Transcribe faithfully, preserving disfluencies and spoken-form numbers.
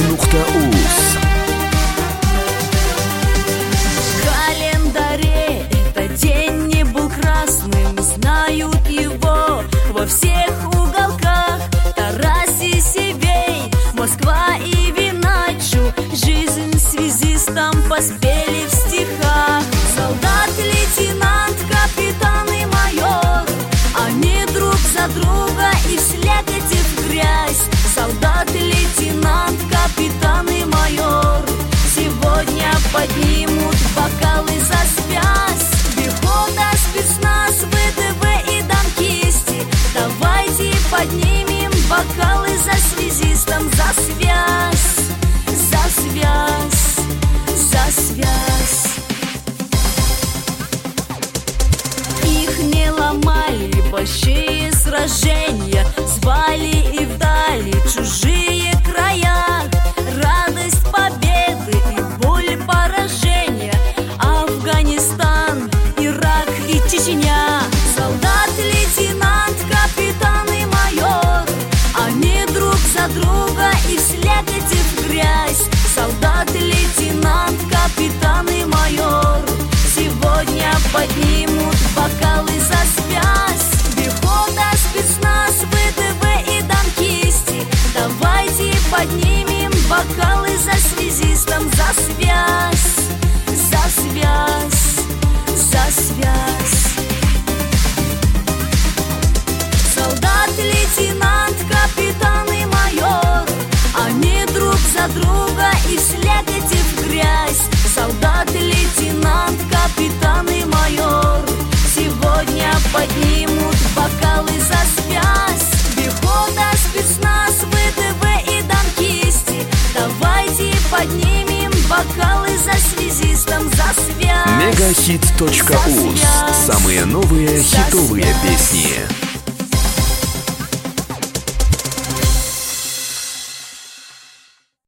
нукта уз. В календаре этот день не был красным, знают его во всех уголках. Тарас и Севей, Москва и Виначу, жизнь связистам поспели в стихах. Солдат, лейтенант, капитан и майор, они друг за друга и в слякоти в грязь. Солдат, лейтенант, капитан и майор сегодня поднимут бокалы за связь. Пехота, спецназ, ВДВ и танкисты, давайте поднимем бокалы за связистам, за связь, за связь, за связь. Их не ломали большие сражения, звали и вдали чужие края. Радость победы и боль поражения, Афганистан, Ирак и Чечня. Солдат, лейтенант, капитан и майор, они друг за друга и в слякоти в грязь. Солдат, лейтенант, капитан и майор сегодня поднимут бокалы за связь. Пехота, спецназ, ВДВ и танкисты, давайте поднимем бокалы за связистам, за связь, за связь, за связь. Солдат, лейтенант, капитан и майор, они друг за друга и в слякоти в грязь. Солдат, лейтенант, капитан и майор сегодня поднимут бокалы за связь. Пехота, спецназ, ВДВ и танкисты, давайте поднимем бокалы за связистам, за связь. Мегахит точка уз. Самые новые хитовые песни.